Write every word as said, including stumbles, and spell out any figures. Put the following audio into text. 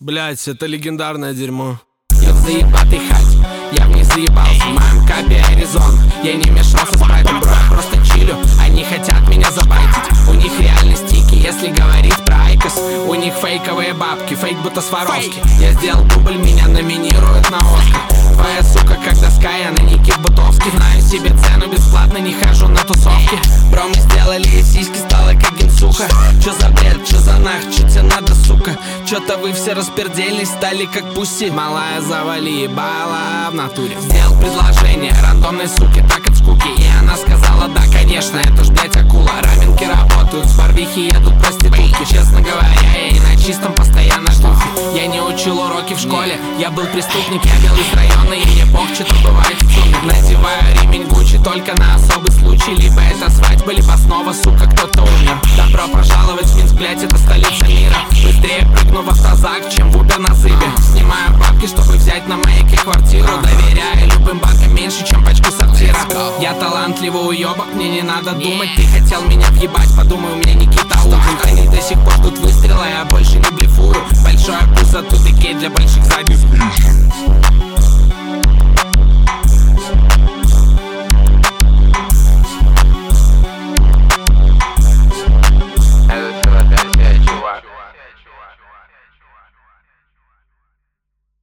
Блять, это легендарное дерьмо. Я в заебатой хате, я в ней заебался. В моем кабе Аризона, я не мешался с прайдом, бро, я просто чилю. Они хотят меня забайтить, у них реальные стики, если говорить про Айкос. У них фейковые бабки, фейк будто Сваровски. Я сделал дубль, меня номинируют на Оскар. Твоя сука как доска, я на Никит Бутовский. Знаю себе цену, бесплатно не хожу на тусовки. Бро, мы сделали и сиськи, стало как генсуха. Чё за бред, чё за нах, чё тебе надо, сука? Чё-то вы все распердельные стали как пуси. Малая, завали ебала в натуре. Сделал предложение рандомной суке, так от скуки. И она сказала, да, конечно, это ж, блять, акула. Раменки работают, с барвихи едут проститутки. Честно говоря, я и на чистом постоянно жду. Я не учил уроки в школе, я был преступник, я бел из района. И мне пох, что-то бывает в сумме. Надеваю ремень Гуччи только на особый случай. Либо это свадьба, либо снова, сука, кто-то умер. Добро пожаловать в Минск, блять, это столица мира. Быстрее прыгну в автозак, чем в Убер на зыбе. Снимаю бабки, чтобы взять на маяке квартиру. Доверяю любым банкам меньше, чем пачку сортира. Я талантливый уебок, мне не надо думать. Ты хотел меня въебать, подумай, у меня Никита Ургант. Они до сих пор ждут выстрела, я больше не блефую. Большое пузо, тут и кейт для больших задниц.